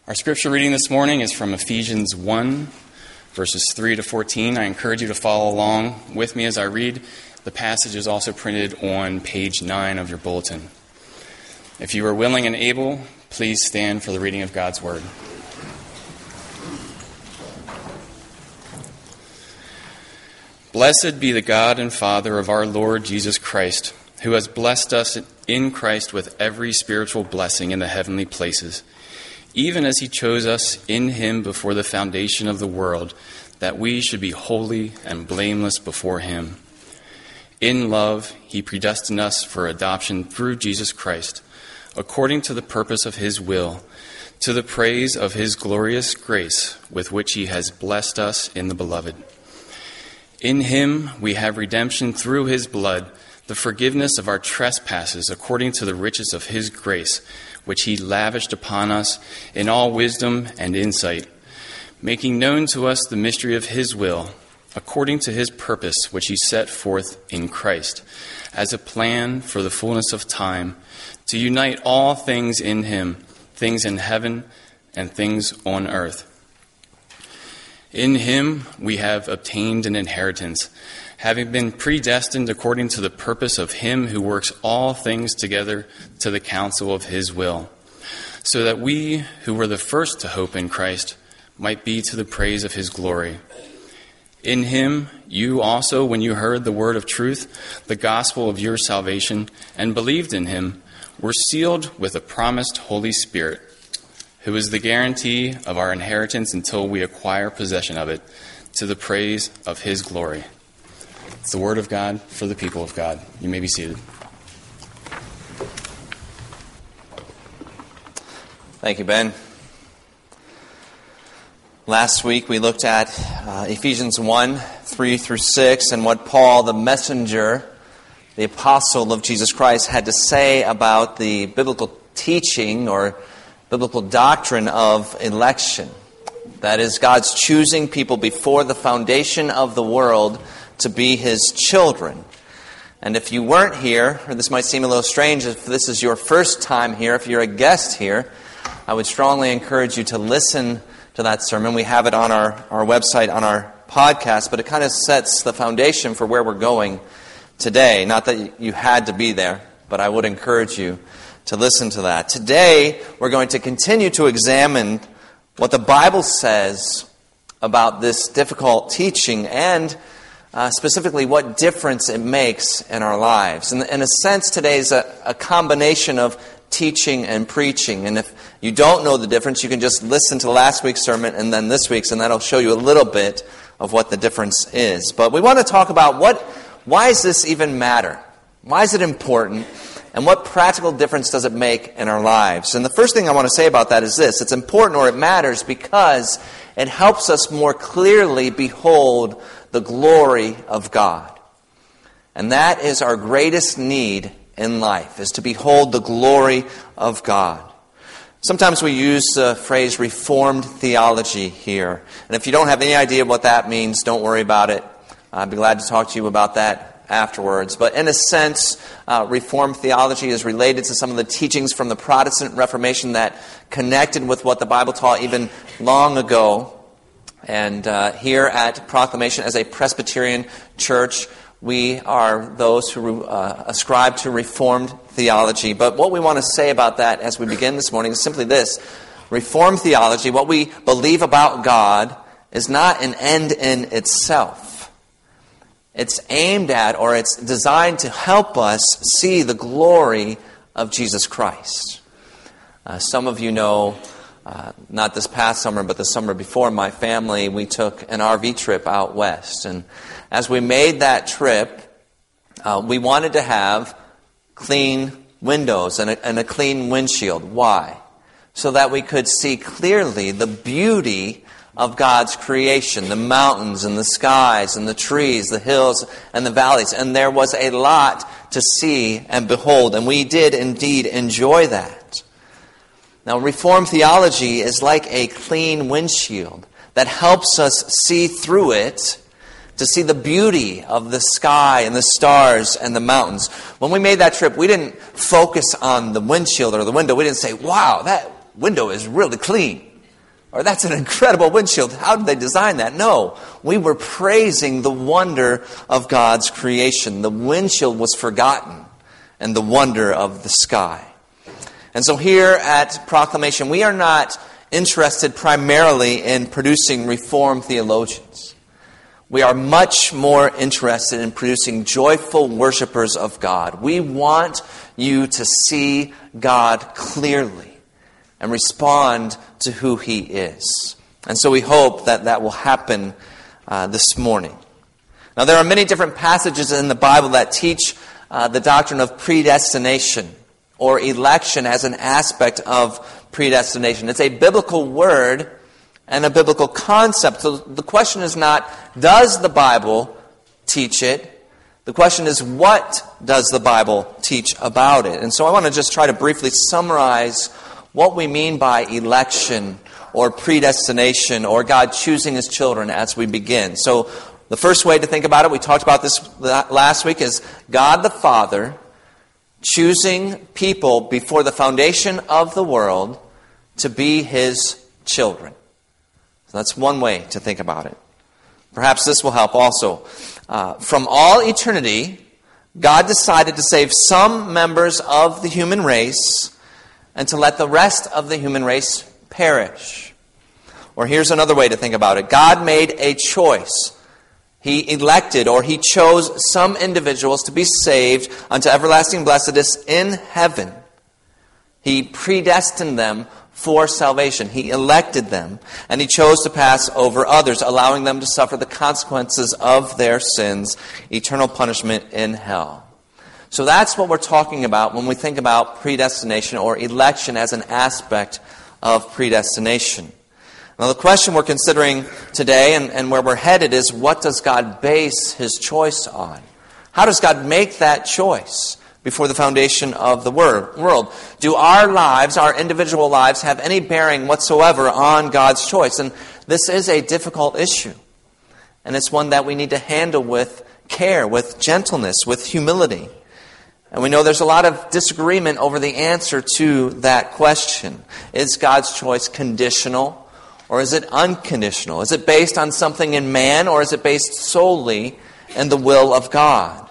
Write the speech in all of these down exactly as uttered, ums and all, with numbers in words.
Our scripture reading this morning is from Ephesians one, verses three to fourteen. I encourage you to follow along with me as I read. The passage is also printed on page nine of your bulletin. If you are willing and able, please stand for the reading of God's word. Blessed be the God and Father of our Lord Jesus Christ, who has blessed us in Christ with every spiritual blessing in the heavenly places, even as he chose us in him before the foundation of the world, that we should be holy and blameless before him. In love, he predestined us for adoption through Jesus Christ, according to the purpose of his will, to the praise of his glorious grace with which he has blessed us in the Beloved. In him we have redemption through his blood, the forgiveness of our trespasses according to the riches of his grace, which he lavished upon us in all wisdom and insight, making known to us the mystery of his will, according to his purpose, which he set forth in Christ, as a plan for the fullness of time, to unite all things in him, things in heaven and things on earth. In him we have obtained an inheritance, having been predestined according to the purpose of him who works all things together to the counsel of his will, so that we who were the first to hope in Christ might be to the praise of his glory. In him you also, when you heard the word of truth, the gospel of your salvation, and believed in him, were sealed with the promised Holy Spirit, who is the guarantee of our inheritance until we acquire possession of it, to the praise of his glory. It's the word of God for the people of God. You may be seated. Thank you, Ben. Last week we looked at uh, Ephesians one, three through six, and what Paul, the messenger, the apostle of Jesus Christ, had to say about the biblical teaching or biblical doctrine of election. That is, God's choosing people before the foundation of the world to be his children. And if you weren't here, or this might seem a little strange if this is your first time here, if you're a guest here, I would strongly encourage you to listen to that sermon. We have it on our, our website, on our podcast, but it kind of sets the foundation for where we're going today. Not that you had to be there, but I would encourage you to listen to that. Today, we're going to continue to examine what the Bible says about this difficult teaching and uh, specifically what difference it makes in our lives. And in a sense, today is a, a combination of teaching and preaching. And if you don't know the difference, you can just listen to last week's sermon and then this week's, and that'll show you a little bit of what the difference is. But we want to talk about what, why does this even matter? Why is it important? And what practical difference does it make in our lives? And the first thing I want to say about that is this. It's important, or it matters, because it helps us more clearly behold the glory of God. And that is our greatest need in life, is to behold the glory of God. Sometimes we use the phrase Reformed theology here. And if you don't have any idea what that means, don't worry about it. I'd be glad to talk to you about that afterwards. But in a sense, uh, Reformed theology is related to some of the teachings from the Protestant Reformation that connected with what the Bible taught even long ago. And uh, here at Proclamation, as a Presbyterian church, we are those who uh, ascribe to Reformed theology. But what we want to say about that as we begin this morning is simply this. Reformed theology, what we believe about God, is not an end in itself. It's aimed at, or it's designed to help us see the glory of Jesus Christ. Uh, some of you know, uh, not this past summer, but the summer before, my family, we took an R V trip out west. And as we made that trip, uh, we wanted to have clean windows and a, and a clean windshield. Why? So that we could see clearly the beauty of God's creation, the mountains and the skies and the trees, the hills and the valleys. And there was a lot to see and behold, and we did indeed enjoy that. Now, Reformed theology is like a clean windshield that helps us see through it to see the beauty of the sky and the stars and the mountains. When we made that trip, we didn't focus on the windshield or the window. We didn't say, wow, that window is really clean. Or that's an incredible windshield. How did they design that? No, we were praising the wonder of God's creation. The windshield was forgotten and the wonder of the sky. And so here at Proclamation, we are not interested primarily in producing Reformed theologians. We are much more interested in producing joyful worshipers of God. We want you to see God clearly and respond to who He is. And so we hope that that will happen uh, this morning. Now, there are many different passages in the Bible that teach uh, the doctrine of predestination or election as an aspect of predestination. It's a biblical word and a biblical concept. So the question is not, does the Bible teach it? The question is, what does the Bible teach about it? And so I want to just try to briefly summarize what we mean by election or predestination or God choosing His children as we begin. So the first way to think about it, we talked about this last week, is God the Father choosing people before the foundation of the world to be His children. So that's one way to think about it. Perhaps this will help also. Uh, from all eternity, God decided to save some members of the human race and to let the rest of the human race perish. Or here's another way to think about it. God made a choice. He elected or He chose some individuals to be saved unto everlasting blessedness in heaven. He predestined them for salvation. He elected them, and He chose to pass over others, allowing them to suffer the consequences of their sins, eternal punishment in hell. So that's what we're talking about when we think about predestination or election as an aspect of predestination. Now, the question we're considering today and, and where we're headed is, what does God base His choice on? How does God make that choice before the foundation of the world? Do our lives, our individual lives, have any bearing whatsoever on God's choice? And this is a difficult issue. And it's one that we need to handle with care, with gentleness, with humility. And we know there's a lot of disagreement over the answer to that question. Is God's choice conditional or is it unconditional? Is it based on something in man or is it based solely in the will of God?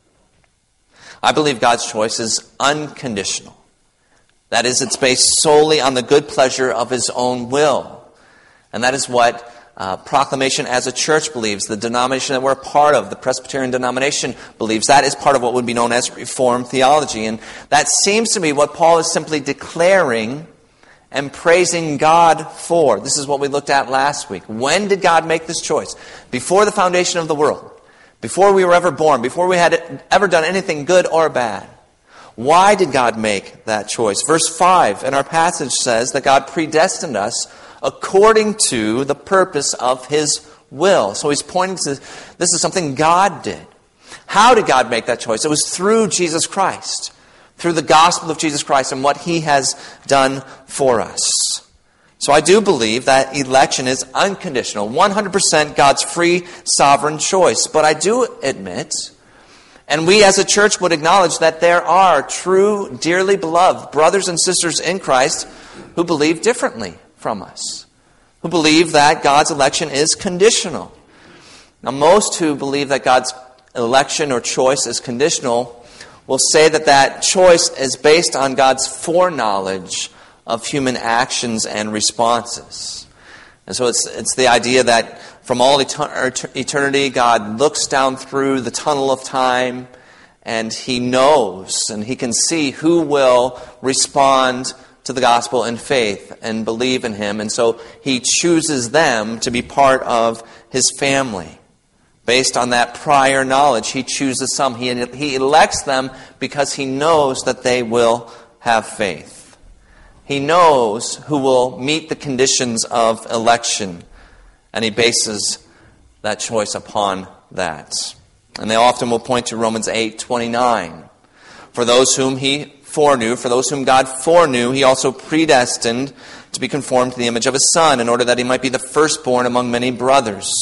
I believe God's choice is unconditional. That is, it's based solely on the good pleasure of His own will. And that is what uh, Proclamation as a church believes. The denomination that we're a part of, the Presbyterian denomination, believes. That is part of what would be known as Reformed theology. And that seems to be what Paul is simply declaring and praising God for. This is what we looked at last week. When did God make this choice? Before the foundation of the world. Before we were ever born, before we had ever done anything good or bad. Why did God make that choice? Verse five in our passage says that God predestined us according to the purpose of His will. So he's pointing to, this is something God did. How did God make that choice? It was through Jesus Christ, through the gospel of Jesus Christ and what He has done for us. So I do believe that election is unconditional, one hundred percent God's free, sovereign choice. But I do admit, and we as a church would acknowledge, that there are true, dearly beloved brothers and sisters in Christ who believe differently from us, who believe that God's election is conditional. Now, most who believe that God's election or choice is conditional will say that that choice is based on God's foreknowledge of human actions and responses. And so it's it's the idea that from all eternity, God looks down through the tunnel of time and He knows and He can see who will respond to the gospel in faith and believe in Him. And so He chooses them to be part of His family. Based on that prior knowledge, He chooses some. He, he elects them because He knows that they will have faith. He knows who will meet the conditions of election, and He bases that choice upon that. And they often will point to Romans eight twenty-nine. For those whom He foreknew, for those whom God foreknew, He also predestined to be conformed to the image of His Son, in order that He might be the firstborn among many brothers.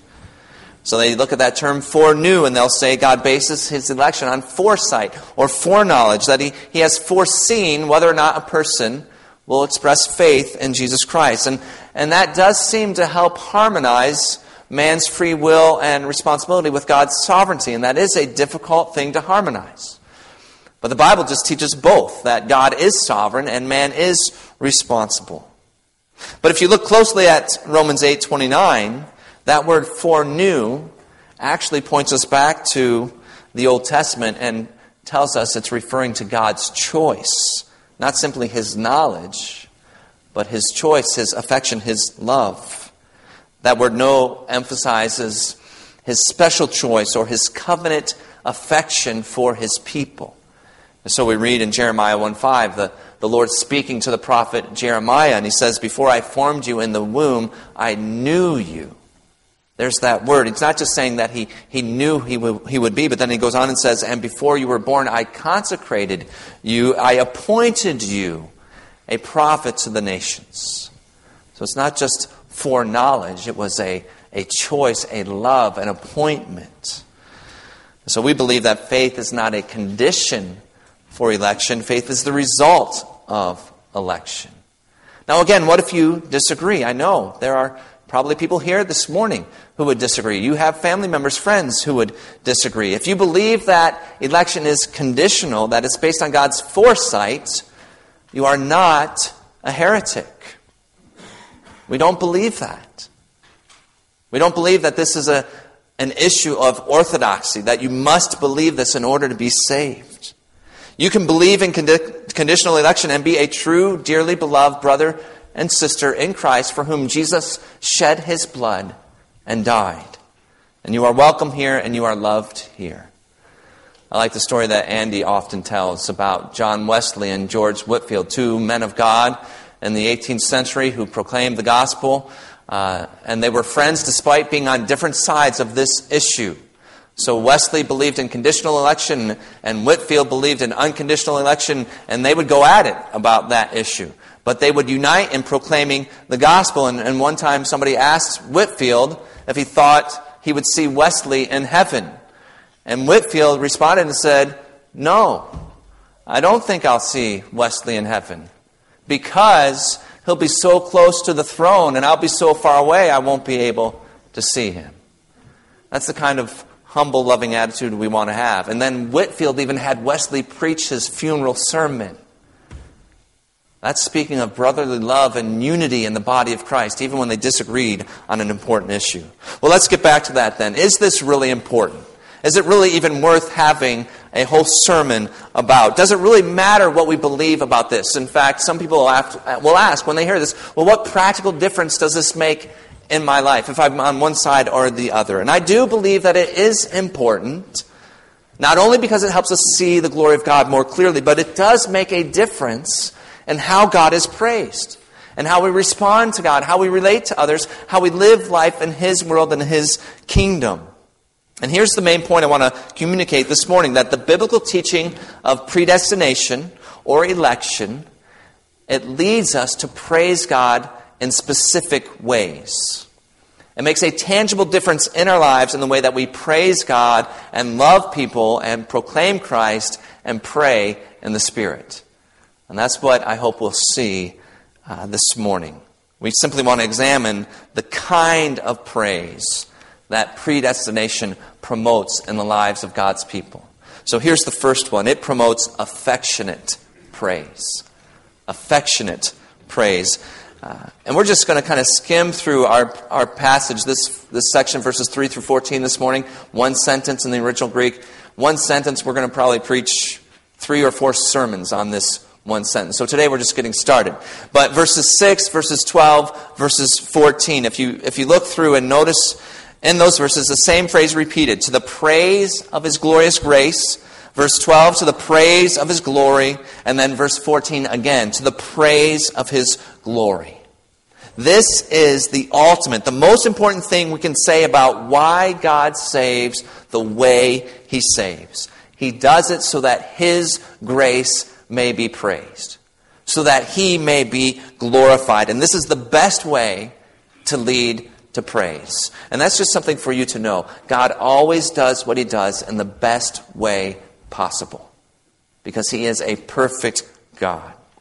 So they look at that term foreknew and they'll say God bases His election on foresight or foreknowledge, that he, he has foreseen whether or not a person will express faith in Jesus Christ. And, and that does seem to help harmonize man's free will and responsibility with God's sovereignty. And that is a difficult thing to harmonize. But the Bible just teaches both, that God is sovereign and man is responsible. But if you look closely at Romans eight twenty-nine, that word foreknew actually points us back to the Old Testament and tells us it's referring to God's choice. Not simply His knowledge, but His choice, His affection, His love. That word know emphasizes His special choice or His covenant affection for His people. And so we read in Jeremiah one five, the, the Lord speaking to the prophet Jeremiah, and He says, before I formed you in the womb, I knew you. There's that word. It's not just saying that he, he knew he would, he would be, but then he goes on and says, and before you were born, I consecrated you, I appointed you a prophet to the nations. So it's not just foreknowledge, it was a, a choice, a love, an appointment. So we believe that faith is not a condition for election. Faith is the result of election. Now again, what if you disagree? I know there are probably people here this morning who would disagree. You have family members, friends who would disagree. If you believe that election is conditional, that it's based on God's foresight, you are not a heretic. We don't believe that. We don't believe that this is a, an issue of orthodoxy, that you must believe this in order to be saved. You can believe in condi- conditional election and be a true, dearly beloved brother and sister in Christ for whom Jesus shed His blood and died. And you are welcome here and you are loved here. I like the story that Andy often tells about John Wesley and George Whitefield, two men of God in the eighteenth century who proclaimed the gospel. Uh, and they were friends despite being on different sides of this issue. So Wesley believed in conditional election and Whitefield believed in unconditional election, and they would go at it about that issue. But they would unite in proclaiming the gospel. And, and one time somebody asked Whitefield if he thought he would see Wesley in heaven. And Whitefield responded and said, no, I don't think I'll see Wesley in heaven, because he'll be so close to the throne and I'll be so far away I won't be able to see him. That's the kind of humble, loving attitude we want to have. And then Whitefield even had Wesley preach his funeral sermon. That's speaking of brotherly love and unity in the body of Christ, even when they disagreed on an important issue. Well, let's get back to that then. Is this really important? Is it really even worth having a whole sermon about? Does it really matter what we believe about this? In fact, some people will ask, will ask when they hear this, well, what practical difference does this make in my life if I'm on one side or the other? And I do believe that it is important, not only because it helps us see the glory of God more clearly, but it does make a difference in how God is praised, and how we respond to God, how we relate to others, how we live life in His world and His kingdom. And here's the main point I want to communicate this morning, that the biblical teaching of predestination or election, it leads us to praise God in specific ways. It makes a tangible difference in our lives in the way that we praise God and love people and proclaim Christ and pray in the Spirit. And that's what I hope we'll see uh, this morning. We simply want to examine the kind of praise that predestination promotes in the lives of God's people. So here's the first one. It promotes affectionate praise. Affectionate praise. Uh, and we're just going to kind of skim through our, our passage, this, this section, verses three through fourteen this morning. One sentence in the original Greek. One sentence, we're going to probably preach three or four sermons on this one sentence. So today we're just getting started. But verses six, verses twelve, verses fourteen, if you if you look through and notice in those verses the same phrase repeated, to the praise of His glorious grace. Verse twelve, to the praise of His glory. And then verse fourteen again, to the praise of His glory. This is the ultimate, the most important thing we can say about why God saves the way He saves. He does it so that His grace may be praised, so that He may be glorified. And this is the best way to lead to praise. And that's just something for you to know. God always does what He does in the best way possible, because He is a perfect God.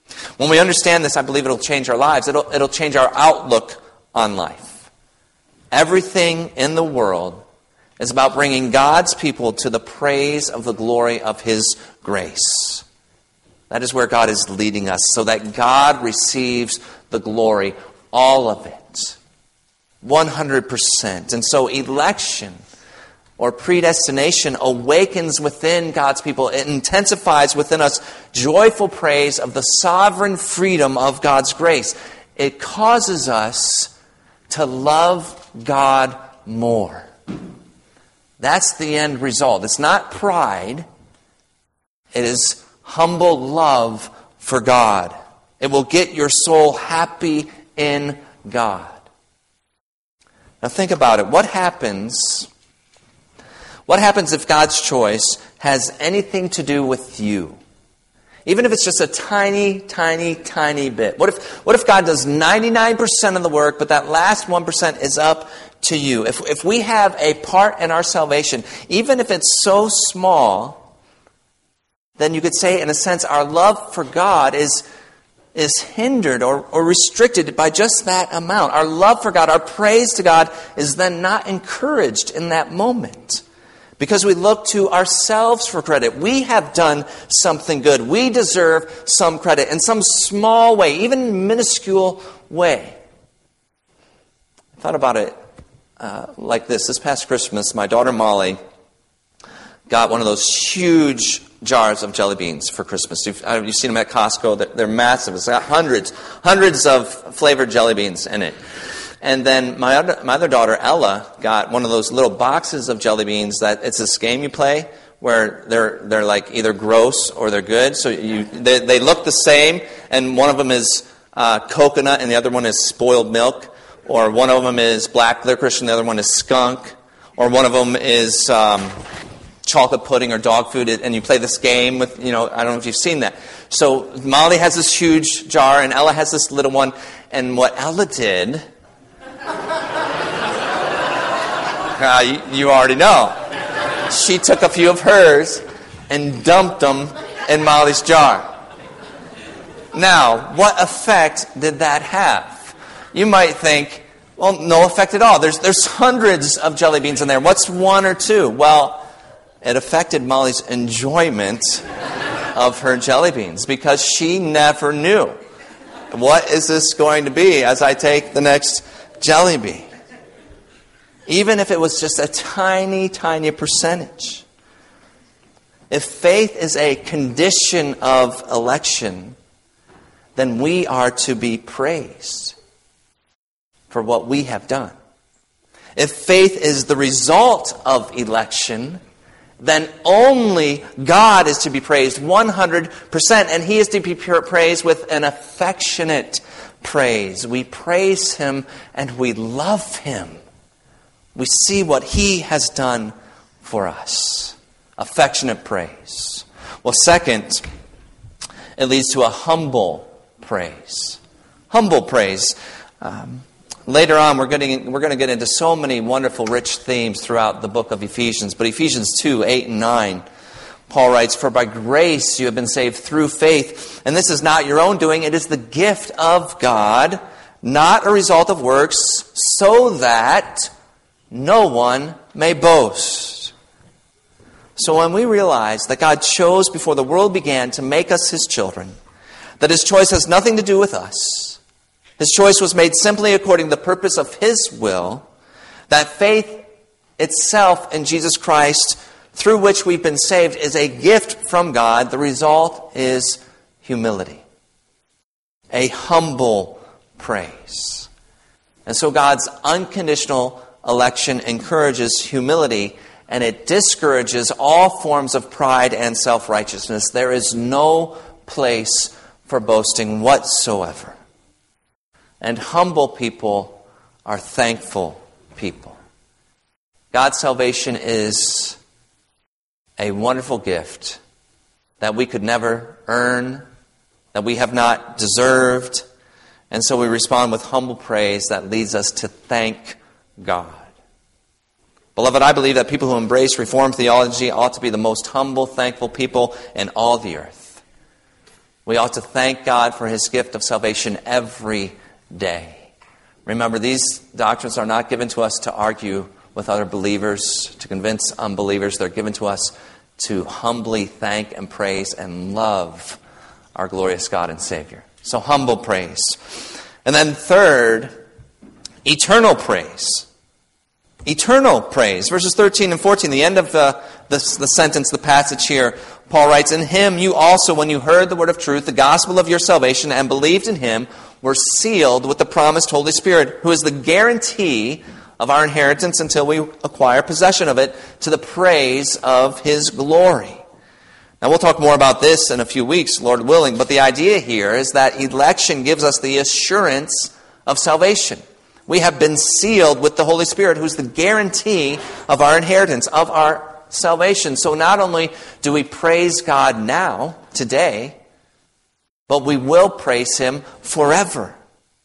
When we understand this, I believe it'll change our lives. It'll, it'll change our outlook on life. Everything in the world is about bringing God's people to the praise of the glory of His grace. That is where God is leading us, so that God receives the glory, all of it, one hundred percent. And so election or predestination awakens within God's people. It intensifies within us joyful praise of the sovereign freedom of God's grace. It causes us to love God more. That's the end result. It's not pride. It is humble love for God. It will get your soul happy in God. Now think about it. What happens, what happens if God's choice has anything to do with you? Even if it's just a tiny, tiny, tiny bit. What if, what if God does ninety-nine percent of the work, but that last one percent is up to you? If, if we have a part in our salvation, even if it's so small, then you could say, in a sense, our love for God is, is hindered or, or restricted by just that amount. Our love for God, our praise to God, is then not encouraged in that moment. Because we look to ourselves for credit. We have done something good. We deserve some credit in some small way, even minuscule way. I thought about it uh, like this. This past Christmas, my daughter Molly got one of those huge jars of jelly beans for Christmas. You've, uh, you've seen them at Costco. They're, they're massive. It's got hundreds, hundreds of flavored jelly beans in it. And then my other, my other daughter, Ella, got one of those little boxes of jelly beans that it's this game you play where they're they're like either gross or they're good. So you they, they look the same, and one of them is uh, coconut and the other one is spoiled milk, or one of them is black licorice and the other one is skunk, or one of them is um, chocolate pudding or dog food, and you play this game with, you know, I don't know if you've seen that. So Molly has this huge jar and Ella has this little one, and what Ella did... Uh, you, you already know. She took a few of hers and dumped them in Molly's jar. Now, what effect did that have? You might think, well, no effect at all. There's, there's hundreds of jelly beans in there. What's one or two? Well, it affected Molly's enjoyment of her jelly beans because she never knew. What is this going to be as I take the next jelly bean? Even if it was just a tiny, tiny percentage. If faith is a condition of election, then we are to be praised for what we have done. If faith is the result of election, then only God is to be praised one hundred percent, and He is to be praised with an affectionate praise. We praise Him and we love Him. We see what He has done for us. Affectionate praise. Well, second, it leads to a humble praise. Humble praise. Um, later on, we're going, we're going to get into so many wonderful, rich themes throughout the book of Ephesians. But Ephesians two, eight and nine, Paul writes, "For by grace you have been saved through faith, and this is not your own doing, it is the gift of God, not a result of works, so that no one may boast." So when we realize that God chose before the world began to make us His children, that His choice has nothing to do with us, His choice was made simply according to the purpose of His will, that faith itself in Jesus Christ, through which we've been saved, is a gift from God, the result is humility. A humble praise. And so God's unconditional election encourages humility, and it discourages all forms of pride and self-righteousness. There is no place for boasting whatsoever. And humble people are thankful people. God's salvation is a wonderful gift that we could never earn, that we have not deserved, and so we respond with humble praise that leads us to thank God. Beloved, I believe that people who embrace Reformed theology ought to be the most humble, thankful people in all the earth. We ought to thank God for His gift of salvation every day. Remember, these doctrines are not given to us to argue with other believers, to convince unbelievers. They're given to us to humbly thank and praise and love our glorious God and Savior. So humble praise. And then third, eternal praise. Eternal praise. Verses thirteen and fourteen, the end of the, the, the sentence, the passage here, Paul writes, "In Him you also, when you heard the word of truth, the gospel of your salvation, and believed in Him, were sealed with the promised Holy Spirit, who is the guarantee of our inheritance until we acquire possession of it, to the praise of His glory." Now we'll talk more about this in a few weeks, Lord willing, but the idea here is that election gives us the assurance of salvation. We have been sealed with the Holy Spirit, who's the guarantee of our inheritance, of our salvation. So not only do we praise God now, today, but we will praise Him forever.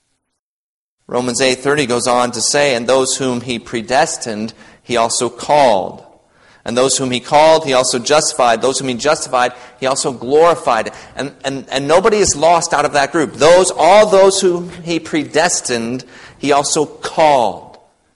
Romans eight thirty goes on to say, "And those whom He predestined, He also called. And those whom He called, He also justified. Those whom He justified, He also glorified." And, and, and nobody is lost out of that group. Those, all those whom He predestined, He also called.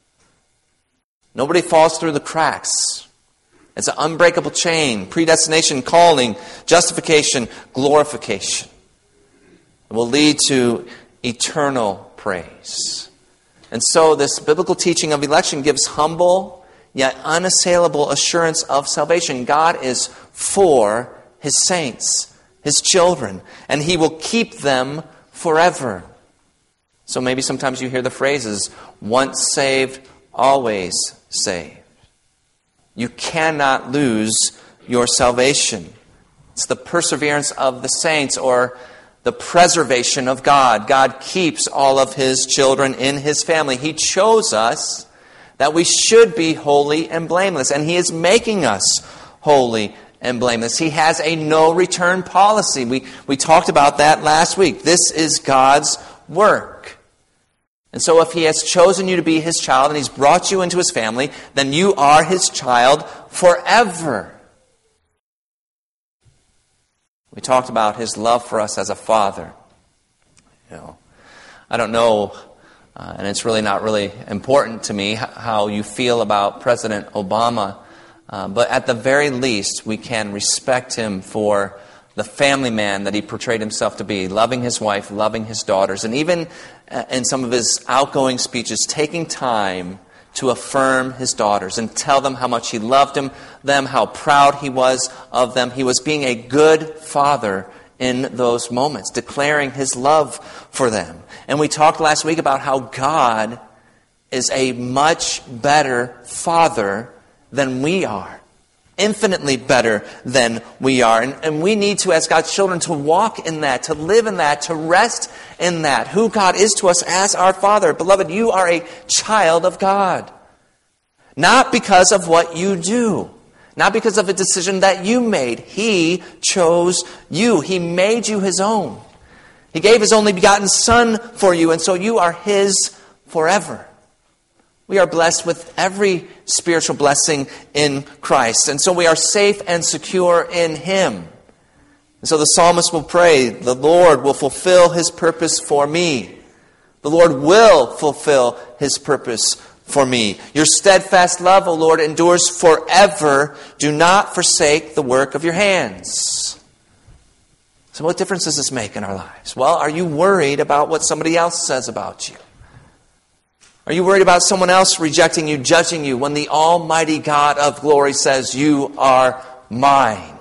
Nobody falls through the cracks. It's an unbreakable chain. Predestination, calling, justification, glorification. It will lead to eternal praise. And so this biblical teaching of election gives humble yet unassailable assurance of salvation. God is for His saints, His children, and He will keep them forever. So maybe sometimes you hear the phrases, once saved, always saved. You cannot lose your salvation. It's the perseverance of the saints, or the preservation of God. God keeps all of His children in His family. He chose us that we should be holy and blameless, and He is making us holy and blameless. He has a no-return policy. We, we talked about that last week. This is God's work. And so if He has chosen you to be His child and He's brought you into His family, then you are His child forever. We talked about His love for us as a father. You know, I don't know, uh, and it's really not really important to me how you feel about President Obama, uh, but at the very least, we can respect him for the family man that he portrayed himself to be, loving his wife, loving his daughters, and even in some of his outgoing speeches, taking time to affirm his daughters and tell them how much he loved them, them, how proud he was of them. He was being a good father in those moments, declaring his love for them. And we talked last week about how God is a much better father than we are. Infinitely better than we are. And, and we need to, as God's children, to walk in that, to live in that, to rest in that, who God is to us as our Father. Beloved, you are a child of God. Not because of what you do. Not because of a decision that you made. He chose you. He made you His own. He gave His only begotten Son for you, and so you are His forever. We are blessed with every spiritual blessing in Christ. And so we are safe and secure in Him. And so the psalmist will pray, the Lord will fulfill His purpose for me. The Lord will fulfill His purpose for me. Your steadfast love, O Lord, endures forever. Do not forsake the work of your hands. So what difference does this make in our lives? Well, are you worried about what somebody else says about you? Are you worried about someone else rejecting you, judging you, when the Almighty God of glory says, you are mine?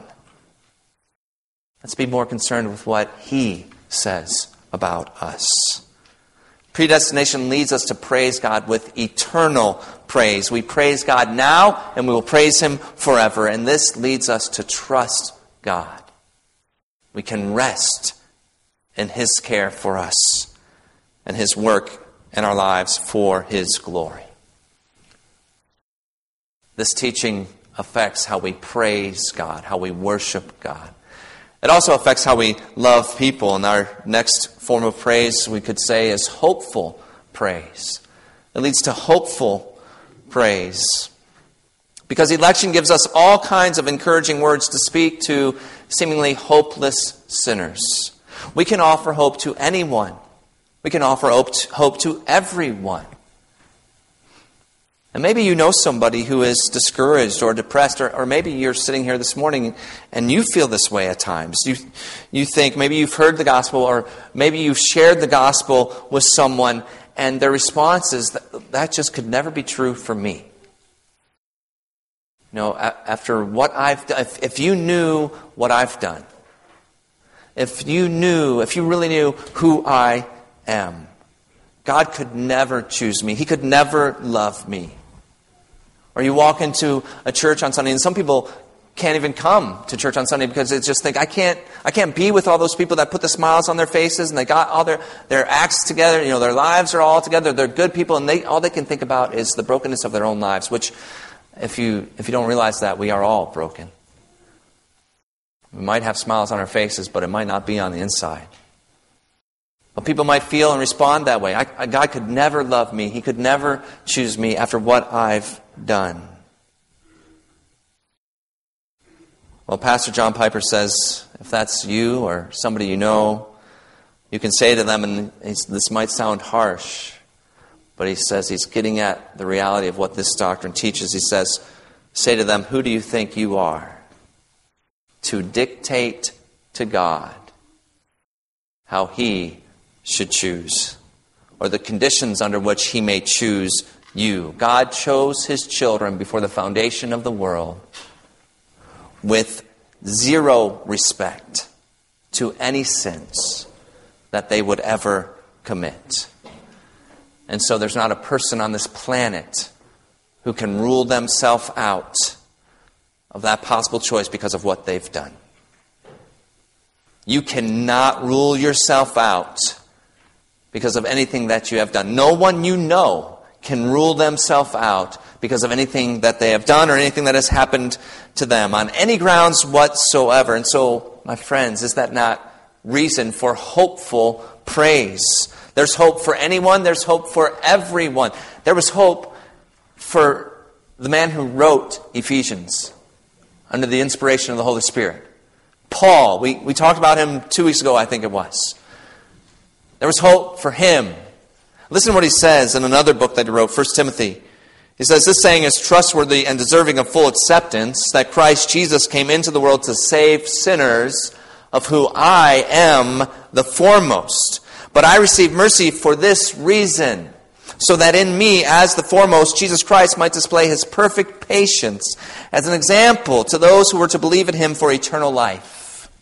Let's be more concerned with what He says about us. Predestination leads us to praise God with eternal praise. We praise God now, and we will praise Him forever. And this leads us to trust God. We can rest in His care for us and His work in our lives for His glory. This teaching affects how we praise God, how we worship God. It also affects how we love people. And our next form of praise, we could say, is hopeful praise. It leads to hopeful praise. Because election gives us all kinds of encouraging words to speak to seemingly hopeless sinners. We can offer hope to anyone. We can offer hope to, hope to everyone. And maybe you know somebody who is discouraged or depressed, or, or maybe you're sitting here this morning and you feel this way at times. You, you think maybe you've heard the gospel, or maybe you've shared the gospel with someone, and their response is, that, that just could never be true for me. You know, after what I've done, if, if you knew what I've done, if you knew, if you really knew who I am, God could never choose me. He could never love me. Or you walk into a church on Sunday, and some people can't even come to church on Sunday because they just think, I can't I can't be with all those people that put the smiles on their faces and they got all their, their acts together, you know, their lives are all together, they're good people, and they all they can think about is the brokenness of their own lives, which if you if you don't realize that, we are all broken. We might have smiles on our faces, but it might not be on the inside. But people might feel and respond that way. I, I, God could never love me. He could never choose me after what I've done. Well, Pastor John Piper says, if that's you or somebody you know, you can say to them, and this might sound harsh, but he says he's getting at the reality of what this doctrine teaches. He says, say to them, who do you think you are to dictate to God how He should choose, or the conditions under which He may choose you? God chose His children before the foundation of the world with zero respect to any sins that they would ever commit. And so there's not a person on this planet who can rule themselves out of that possible choice because of what they've done. You cannot rule yourself out because of anything that you have done. No one you know can rule themselves out because of anything that they have done or anything that has happened to them on any grounds whatsoever. And so, my friends, is that not reason for hopeful praise? There's hope for anyone. There's hope for everyone. There was hope for the man who wrote Ephesians under the inspiration of the Holy Spirit. Paul, we, we talked about him two weeks ago, I think it was. There was hope for him. Listen to what he says in another book that he wrote, First Timothy. He says, this saying is trustworthy and deserving of full acceptance, that Christ Jesus came into the world to save sinners, of who I am the foremost. But I received mercy for this reason, so that in me, as the foremost, Jesus Christ might display His perfect patience as an example to those who were to believe in Him for eternal life.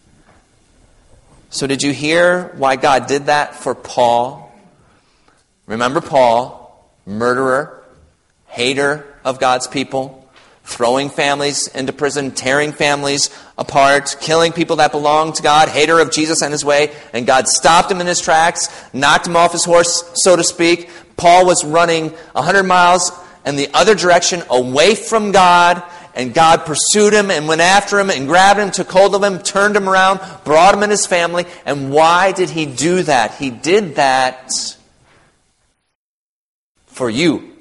So did you hear why God did that for Paul? Remember Paul, murderer, hater of God's people, throwing families into prison, tearing families apart, killing people that belong to God, hater of Jesus and His way, and God stopped him in his tracks, knocked him off his horse, so to speak. Paul was running one hundred miles in the other direction, away from God, and God pursued him and went after him and grabbed him, took hold of him, turned him around, brought him and his family. And why did He do that? He did that for you.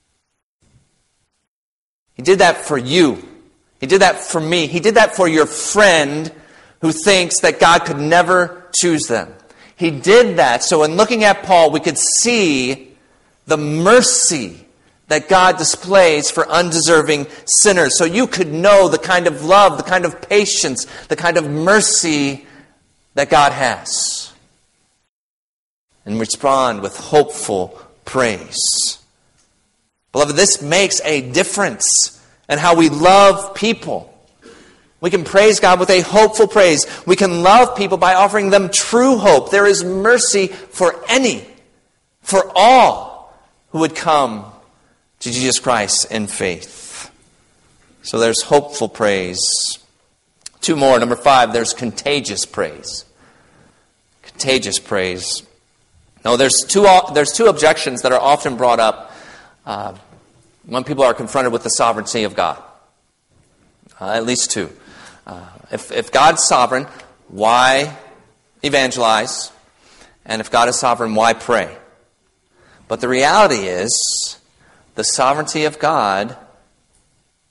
He did that for you. He did that for me. He did that for your friend who thinks that God could never choose them. He did that so in looking at Paul, we could see the mercy that God displays for undeserving sinners. So you could know the kind of love, the kind of patience, the kind of mercy that God has. And respond with hopeful praise. Beloved, this makes a difference in how we love people. We can praise God with a hopeful praise. We can love people by offering them true hope. There is mercy for any, for all who would come to Jesus Christ in faith. So there's hopeful praise. Two more. Number five, there's contagious praise. Contagious praise. Now, there's two, there's two objections that are often brought up uh, when people are confronted with the sovereignty of God. Uh, at least two. Uh, if, if God's sovereign, why evangelize? And if God is sovereign, why pray? But the reality is, the sovereignty of God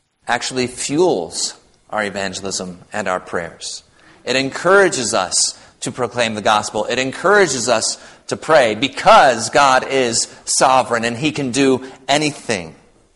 actually fuels our evangelism and our prayers. It encourages us to proclaim the gospel. It encourages us to pray because God is sovereign and He can do anything.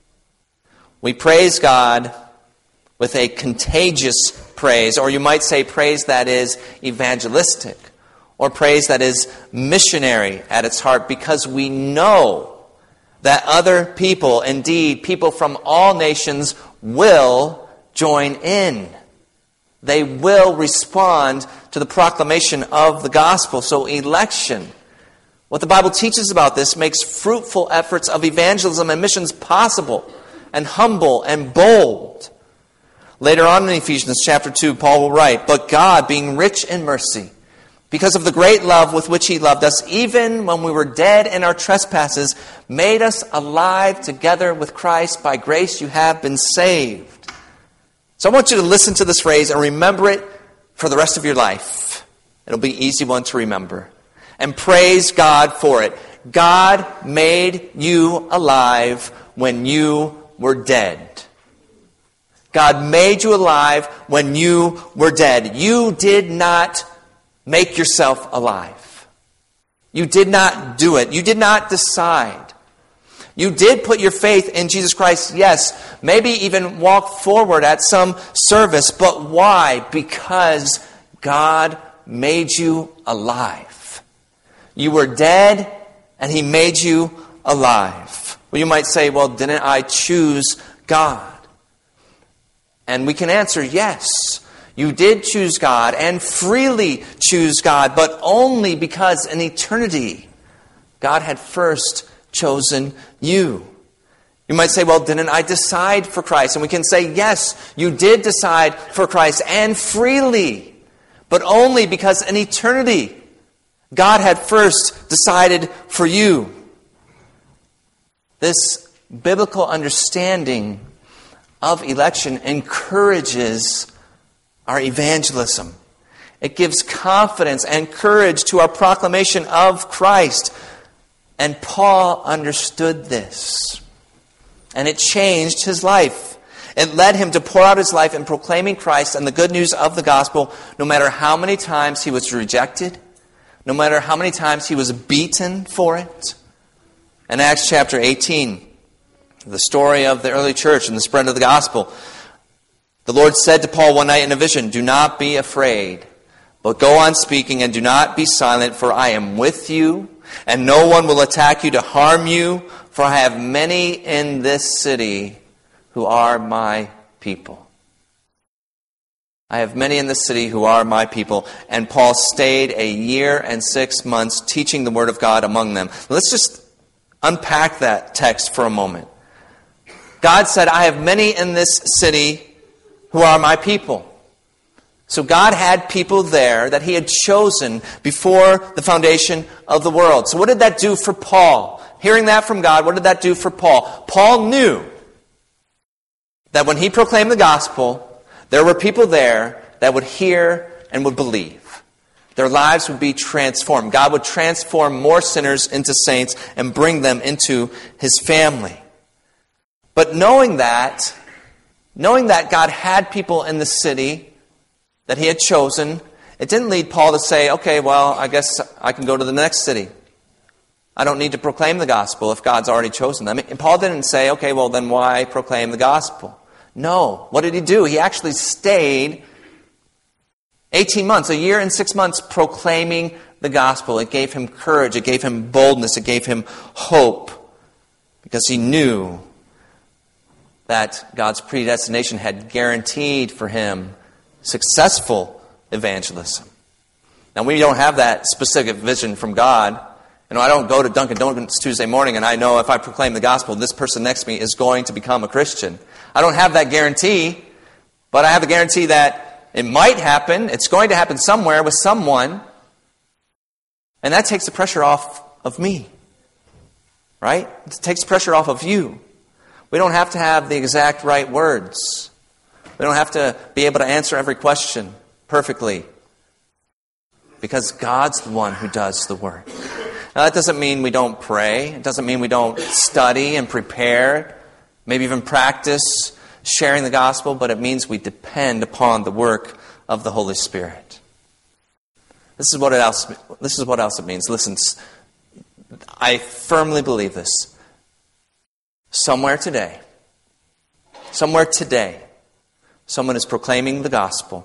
We praise God with a contagious praise, or you might say praise that is evangelistic, or praise that is missionary at its heart, because we know that other people, indeed people from all nations, will join in. They will respond to the proclamation of the gospel. So election, what the Bible teaches about this, makes fruitful efforts of evangelism and missions possible, and humble and bold. Later on in Ephesians chapter two, Paul will write, "But God, being rich in mercy, because of the great love with which He loved us, even when we were dead in our trespasses, made us alive together with Christ. By grace you have been saved." So I want you to listen to this phrase and remember it for the rest of your life. It'll be an easy one to remember. And praise God for it. God made you alive when you were dead. God made you alive when you were dead. You did not make yourself alive. You did not do it. You did not decide. You did put your faith in Jesus Christ, yes. Maybe even walk forward at some service. But why? Because God made you alive. You were dead and He made you alive. Well, you might say, well, didn't I choose God? And we can answer yes. You did choose God and freely choose God, but only because in eternity God had first chosen you. You might say, well, didn't I decide for Christ? And we can say, yes, you did decide for Christ and freely, but only because in eternity God had first decided for you. This biblical understanding of election encourages our evangelism. It gives confidence and courage to our proclamation of Christ. And Paul understood this. And it changed his life. It led him to pour out his life in proclaiming Christ and the good news of the gospel, no matter how many times he was rejected, no matter how many times he was beaten for it. In Acts chapter eighteen, the story of the early church and the spread of the gospel, the Lord said to Paul one night in a vision, "Do not be afraid, but go on speaking and do not be silent, for I am with you, and no one will attack you to harm you, for I have many in this city who are my people." I have many in this city who are my people. And Paul stayed a year and six months teaching the word of God among them. Let's just unpack that text for a moment. God said, I have many in this city who are my people. So God had people there that He had chosen before the foundation of the world. So what did that do for Paul? Hearing that from God, what did that do for Paul? Paul knew that when he proclaimed the gospel, there were people there that would hear and would believe. Their lives would be transformed. God would transform more sinners into saints and bring them into His family. But knowing that, knowing that God had people in the city that He had chosen, it didn't lead Paul to say, okay, well, I guess I can go to the next city. I don't need to proclaim the gospel if God's already chosen them. And Paul didn't say, okay, well, then why proclaim the gospel? No. What did he do? He actually stayed eighteen months, a year and six months proclaiming the gospel. It gave him courage. It gave him boldness. It gave him hope because he knew that God's predestination had guaranteed for him successful evangelism. Now, we don't have that specific vision from God. You know, I don't go to Dunkin' Donuts Tuesday morning and I know if I proclaim the gospel, this person next to me is going to become a Christian. I don't have that guarantee, but I have the guarantee that it might happen. It's going to happen somewhere with someone. And that takes the pressure off of me. Right? It takes the pressure off of you. We don't have to have the exact right words. We don't have to be able to answer every question perfectly. Because God's the one who does the work. Now, that doesn't mean we don't pray. It doesn't mean we don't study and prepare, maybe even practice sharing the gospel, but it means we depend upon the work of the Holy Spirit. This is what it else, this is what else it means. Listen, I firmly believe this. Somewhere today, somewhere today, someone is proclaiming the gospel,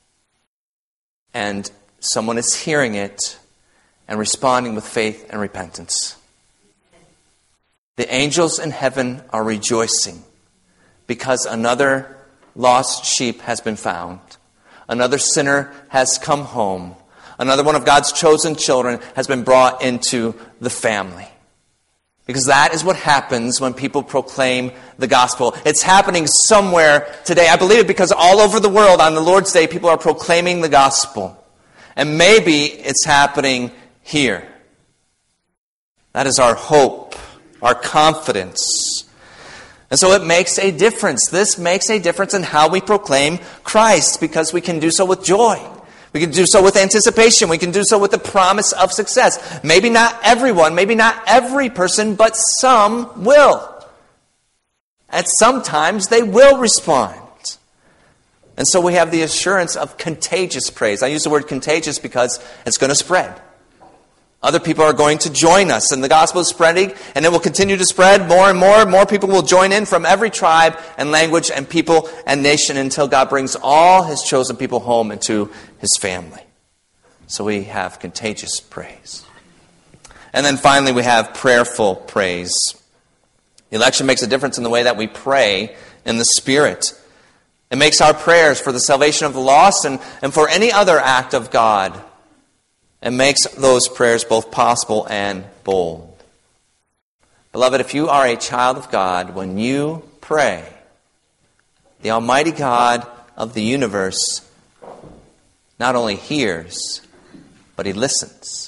and someone is hearing it and responding with faith and repentance. The angels in heaven are rejoicing because another lost sheep has been found. Another sinner has come home. Another one of God's chosen children has been brought into the family. Because that is what happens when people proclaim the gospel. It's happening somewhere today. I believe it because all over the world on the Lord's Day, people are proclaiming the gospel. And maybe it's happening here. That is our hope, our confidence. And so it makes a difference. This makes a difference in how we proclaim Christ, because we can do so with joy. We can do so with anticipation. We can do so with the promise of success. Maybe not everyone, maybe not every person, but some will. And sometimes they will respond. And so we have the assurance of contagious praise. I use the word contagious because it's going to spread. Other people are going to join us, and the gospel is spreading, and it will continue to spread more and more. More people will join in from every tribe and language and people and nation until God brings all His chosen people home into His family. So we have contagious praise. And then finally we have prayerful praise. Election makes a difference in the way that we pray in the Spirit. It makes our prayers for the salvation of the lost and, and for any other act of God. It makes those prayers both possible and bold. Beloved, if you are a child of God, when you pray, the Almighty God of the universe not only hears, but He listens.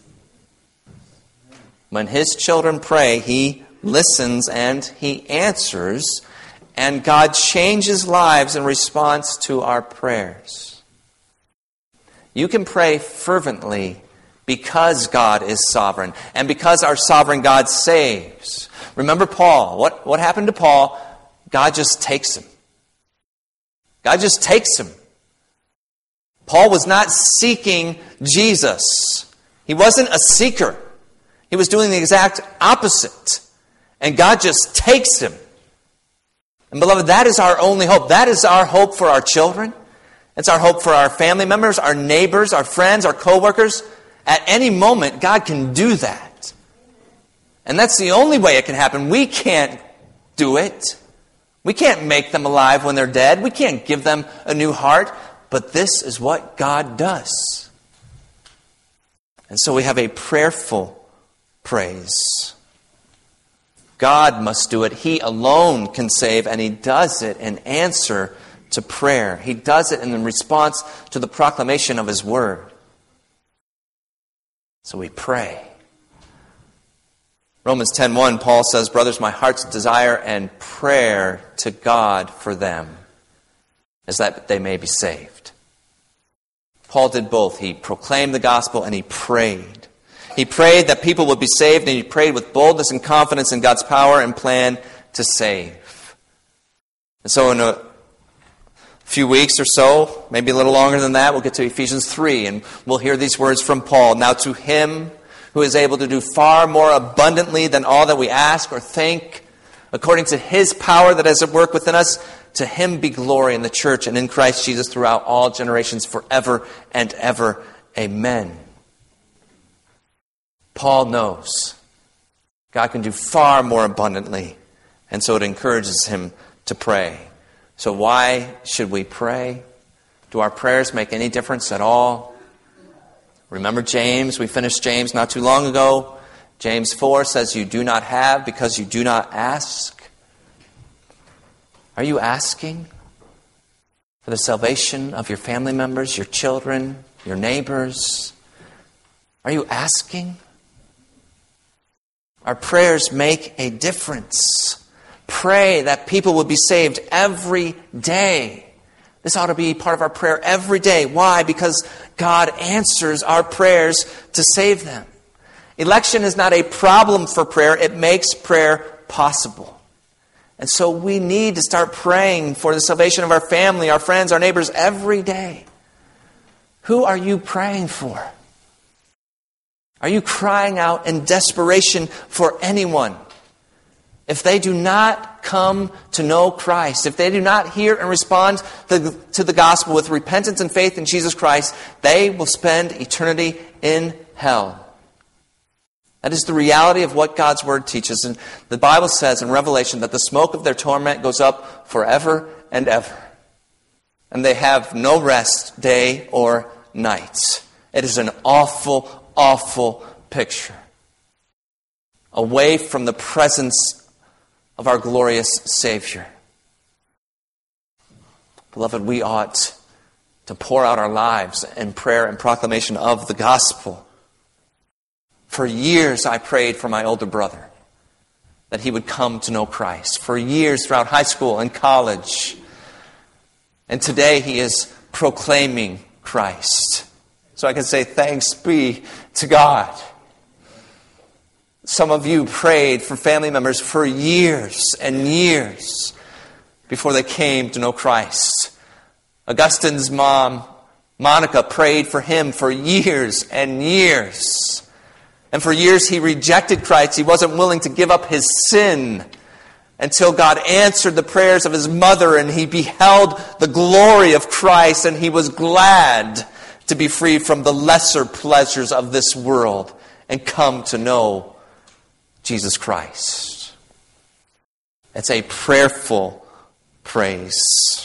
When His children pray, He listens and He answers, and God changes lives in response to our prayers. You can pray fervently because God is sovereign and because our sovereign God saves. Remember Paul. What, what happened to Paul? God just takes him. God just takes him. Paul was not seeking Jesus. He wasn't a seeker. He was doing the exact opposite. And God just takes him. And beloved, that is our only hope. That is our hope for our children. It's our hope for our family members, our neighbors, our friends, our co-workers. At any moment, God can do that. And that's the only way it can happen. We can't do it. We can't make them alive when they're dead. We can't give them a new heart. But this is what God does. And so we have a prayerful praise. God must do it. He alone can save, and He does it in answer to prayer. He does it in response to the proclamation of His word. So we pray. Romans ten one, Paul says, "Brothers, my heart's desire and prayer to God for them is that they may be saved." Paul did both. He proclaimed the gospel and he prayed. He prayed that people would be saved, and he prayed with boldness and confidence in God's power and plan to save. And so in a few weeks or so, maybe a little longer than that, we'll get to Ephesians three, and we'll hear these words from Paul. "Now to Him who is able to do far more abundantly than all that we ask or think, according to His power that is at work within us, to Him be glory in the church and in Christ Jesus throughout all generations, forever and ever. Amen." Paul knows God can do far more abundantly, and so it encourages him to pray. So why should we pray? Do our prayers make any difference at all? Remember James? We finished James not too long ago. James four says, "You do not have because you do not ask." Are you asking for the salvation of your family members, your children, your neighbors? Are you asking? Our prayers make a difference. Pray that people will be saved every day. This ought to be part of our prayer every day. Why? Because God answers our prayers to save them. Election is not a problem for prayer. It makes prayer possible. And so we need to start praying for the salvation of our family, our friends, our neighbors every day. Who are you praying for? Are you crying out in desperation for anyone? If they do not come to know Christ, if they do not hear and respond to the, to the gospel with repentance and faith in Jesus Christ, they will spend eternity in hell. That is the reality of what God's Word teaches. And the Bible says in Revelation that the smoke of their torment goes up forever and ever. And they have no rest day or night. It is an awful, awful picture. Away from the presence of our glorious Savior. Beloved, we ought to pour out our lives in prayer and proclamation of the gospel. For years I prayed for my older brother that he would come to know Christ. For years throughout high school and college. And today he is proclaiming Christ. So I can say thanks be to God. Some of you prayed for family members for years and years before they came to know Christ. Augustine's mom, Monica, prayed for him for years and years. And for years he rejected Christ. He wasn't willing to give up his sin until God answered the prayers of his mother and he beheld the glory of Christ and he was glad to be free from the lesser pleasures of this world and come to know Jesus Christ. It's a prayerful praise.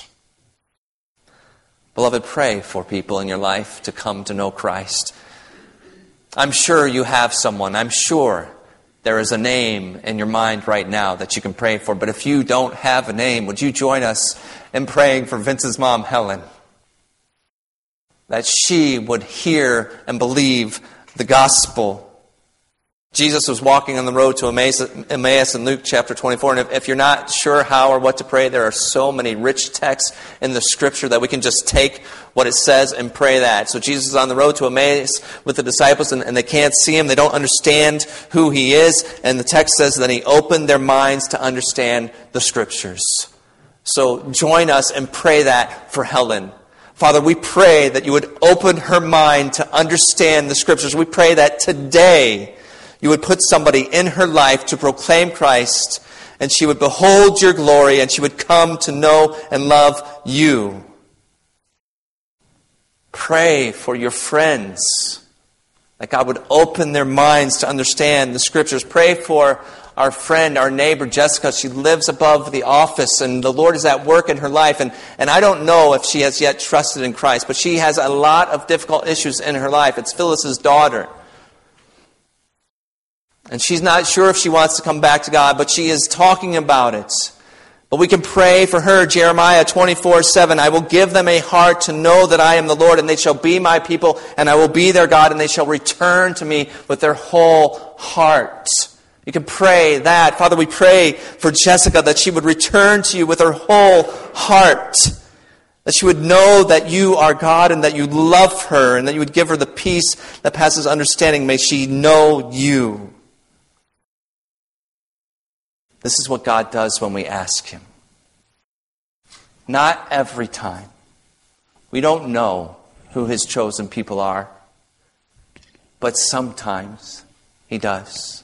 Beloved, pray for people in your life to come to know Christ. I'm sure you have someone. I'm sure there is a name in your mind right now that you can pray for. But if you don't have a name, would you join us in praying for Vince's mom, Helen? That she would hear and believe the gospel. Jesus was walking on the road to Emmaus in Luke chapter twenty-four. And if, if you're not sure how or what to pray, there are so many rich texts in the Scripture that we can just take what it says and pray that. So Jesus is on the road to Emmaus with the disciples and, and they can't see him. They don't understand who he is. And the text says that he opened their minds to understand the Scriptures. So join us and pray that for Helen. Father, we pray that you would open her mind to understand the Scriptures. We pray that today you would put somebody in her life to proclaim Christ, and she would behold your glory, and she would come to know and love you. Pray for your friends, that God would open their minds to understand the Scriptures. Pray for our friend, our neighbor, Jessica. She lives above the office, and the Lord is at work in her life. And, and I don't know if she has yet trusted in Christ, but she has a lot of difficult issues in her life. It's Phyllis's daughter. And she's not sure if she wants to come back to God, but she is talking about it. But we can pray for her, Jeremiah twenty-four seven. I will give them a heart to know that I am the Lord, and they shall be my people, and I will be their God, and they shall return to me with their whole heart. You can pray that. Father, we pray for Jessica that she would return to you with her whole heart. That she would know that you are God and that you love her, and that you would give her the peace that passes understanding. May she know you. This is what God does when we ask Him. Not every time. We don't know who His chosen people are. But sometimes He does.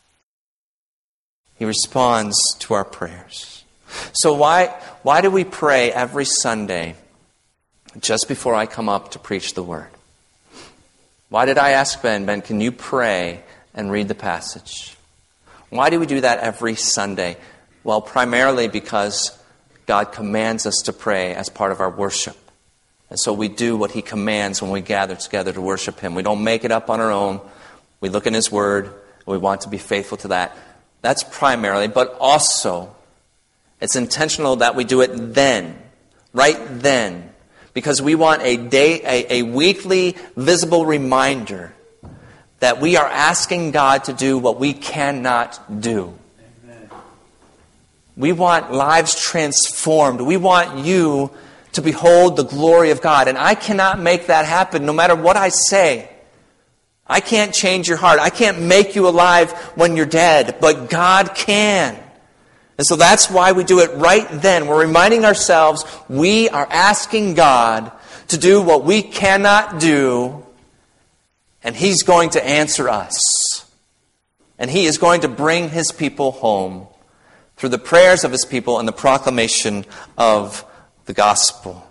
He responds to our prayers. So why, why do we pray every Sunday just before I come up to preach the Word? Why did I ask Ben, Ben, can you pray and read the passage? Why do we do that every Sunday? Well, primarily because God commands us to pray as part of our worship. And so we do what He commands when we gather together to worship Him. We don't make it up on our own. We look in His Word. And we want to be faithful to that. That's primarily, but also it's intentional that we do it then, right then, because we want a day, a, a weekly visible reminder that we are asking God to do what we cannot do. Amen. We want lives transformed. We want you to behold the glory of God. And I cannot make that happen no matter what I say. I can't change your heart. I can't make you alive when you're dead. But God can. And so that's why we do it right then. We're reminding ourselves we are asking God to do what we cannot do, and He's going to answer us. And He is going to bring His people home through the prayers of His people and the proclamation of the gospel.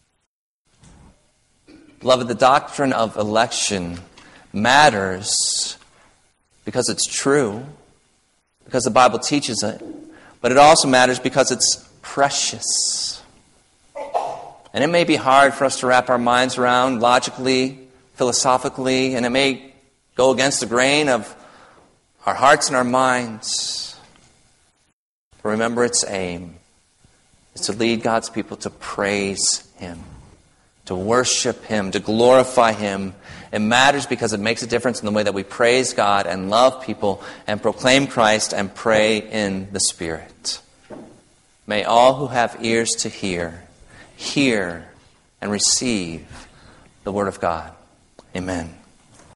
Beloved, the doctrine of election matters because it's true, because the Bible teaches it, but it also matters because it's precious. And it may be hard for us to wrap our minds around logically, philosophically, and it may go against the grain of our hearts and our minds. But remember, its aim is to lead God's people to praise Him, to worship Him, to glorify Him. It matters because it makes a difference in the way that we praise God and love people and proclaim Christ and pray in the Spirit. May all who have ears to hear, hear and receive the Word of God. Amen.